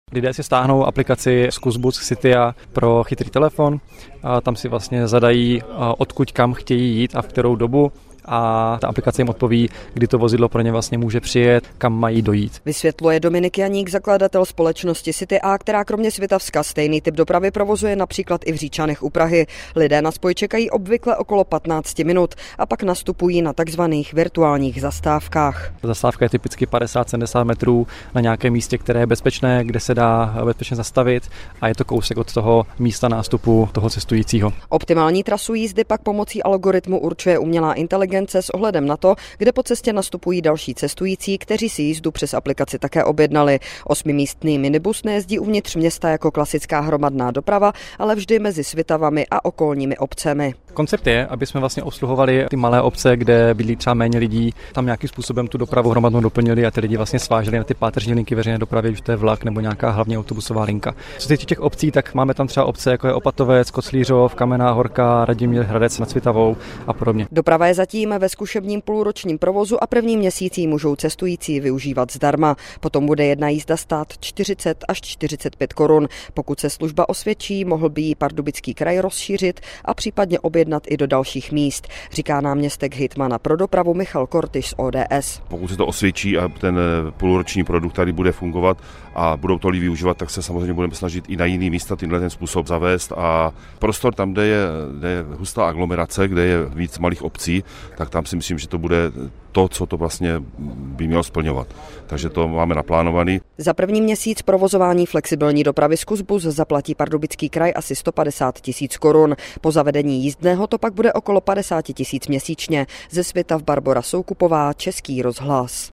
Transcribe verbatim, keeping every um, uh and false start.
Lidé si stáhnou aplikaci Zkusbus Citya pro chytrý telefon, a tam si vlastně zadají, odkud kam chtějí jít a v kterou dobu. A ta aplikace jim odpoví, kdy to vozidlo pro ně vlastně může přijet, kam mají dojít. Vysvětluje Dominik Janík, zakladatel společnosti Citya, která kromě Svitavska stejný typ dopravy provozuje například i v Říčanech u Prahy. Lidé na spoj čekají obvykle okolo patnáct minut a pak nastupují na takzvaných virtuálních zastávkách. Zastávka je typicky padesát sedmdesát metrů na nějakém místě, které je bezpečné, kde se dá bezpečně zastavit a je to kousek od toho místa nástupu toho cestujícího. Optimální trasu jízdy pak pomocí algoritmu určuje umělá inteligence s ohledem na to, kde po cestě nastupují další cestující, kteří si jízdu přes aplikaci také objednali. Osmimístný minibus nejezdí uvnitř města jako klasická hromadná doprava, ale vždy mezi Svitavami a okolními obcemi. Koncept je, aby jsme vlastně obsluhovali ty malé obce, kde bydlí třeba méně lidí, tam nějakým způsobem tu dopravu hromadnou doplnili a ty lidi vlastně sváželi na ty páteřní linky veřejné dopravy, už to je vlak nebo nějaká hlavně autobusová linka. Co se týče těch obcí, tak máme tam třeba obce jako je Opatovec, Koclířov, Kamenná Horka, Radimír, Hradec nad Svitavou a podobně. Doprava je zatím ve zkušebním půlročním provozu a první měsíc ji můžou cestující využívat zdarma. Potom bude jedna jízda stát čtyřicet až čtyřicet pět korun. Pokud se služba osvědčí, mohl by ji Pardubický kraj rozšířit a případně objednat i do dalších míst, říká náměstek hejtmana pro dopravu Michal Kortyš z O D S. Pokud se to osvědčí a ten půlroční produkt tady bude fungovat a budou to lidi využívat, tak se samozřejmě budeme snažit i na jiný místa tenhle ten způsob zavést a prostor tam, kde je, kde je hustá aglomerace, kde je víc malých obcí, tak tam si myslím, že to bude to, co to vlastně by mělo splňovat. Takže to máme naplánovaný. Za první měsíc provozování flexibilní dopravy Zkusbus zaplatí Pardubický kraj asi sto padesát tisíc korun. Po zavedení jízdného to pak bude okolo padesát tisíc měsíčně. Ze Svitav Barbora Soukupová, Český rozhlas.